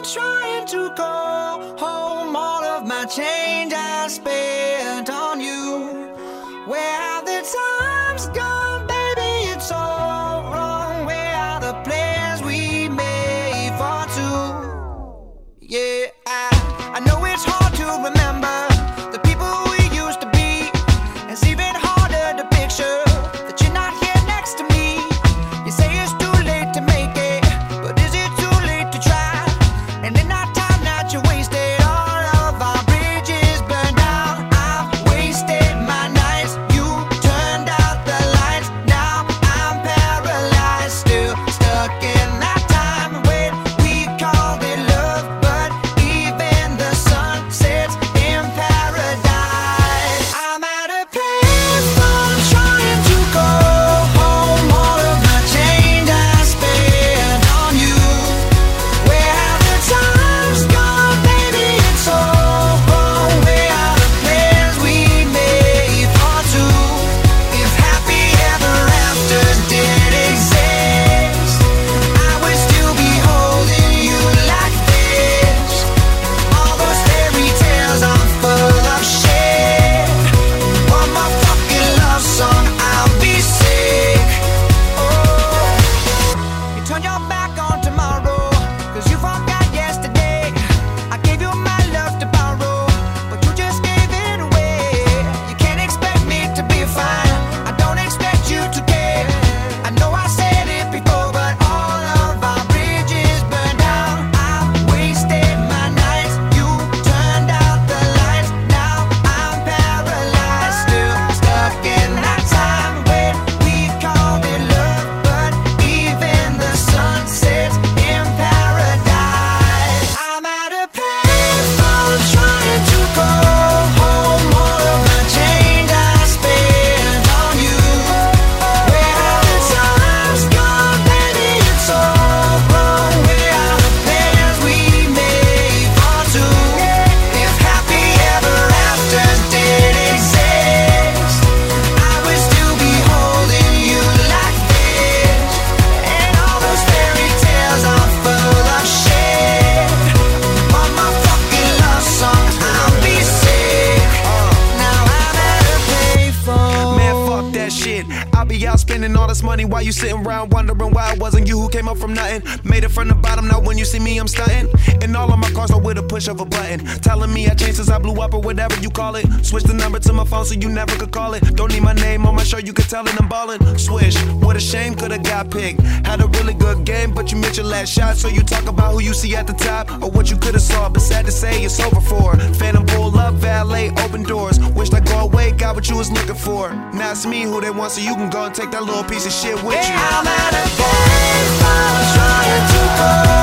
trying to go home. All of my change I spent on you. Where have the times gone, baby? It's all wrong. Where are the plans we made for two? Yeah, I know it's hard to remember the people we used to be. It's even harder to picture that you're not here next to me. You say it's too late to make it, but is it too late to try? And in our time that you wasted, all of our bridges burned down. I've wasted my nights, you turned out the lights. Now I'm paralyzed, still stuck in that time when we called it love. But even the sun sets in paradise. I'm at a place I'm trying to go home. All of my change I spent on you. Where have the times gone, baby? It's all wrong. Where are the plans we made for two? If happy ever afters did exist, I would still be holding you like this. All those fairy tales are full of shit. One more fucking love song, I'll be sick. Oh, you turn your back on tomorrow, cause you forgot yesterday. I gave you my love to borrow, but you just gave it away. You can't expect me to be fine, I don't expect you to care. I know I said it before, but all of our bridges burned down. I've wasted my nights, you turned out the lights. Now I'm paralyzed, still stuck in that time when we called it love. But even the sun sets in paradise. I'm at a place I'm trying to go home. All of my change I spent on you. Where have the times gone, baby? It's all wrong. Where are the plans we made for two? If happy ever afters did exist, I would still be holding you like this. And all those fairy tales are full of shit. One more fucking love song, I'll be sick. Now I'm at a payphone. Man, fuck that shit. I'll be out spending all this money while you sitting around wondering why it wasn't you who came up from nothing. Made it from the bottom, now when you see me, I'm stunting. And all of my cars are with a push of a button. Telling me I changed since I blew up or whatever you call it. Switch the number to my phone so you never could call it. Don't need my name on my shirt, you can tell it I'm ballin'. Swish, what a shame, could've got picked. Had a really good game, but you missed your last shot. So you talk about who you see at the top or what you could've saw. But sad to say, it's over for. Phantom pull up, valet, open doors. Wished I go away, got what you was looking for. Now it's me who they want, so you can go and take that little piece of shit with you. I'm at a place I'm trying to go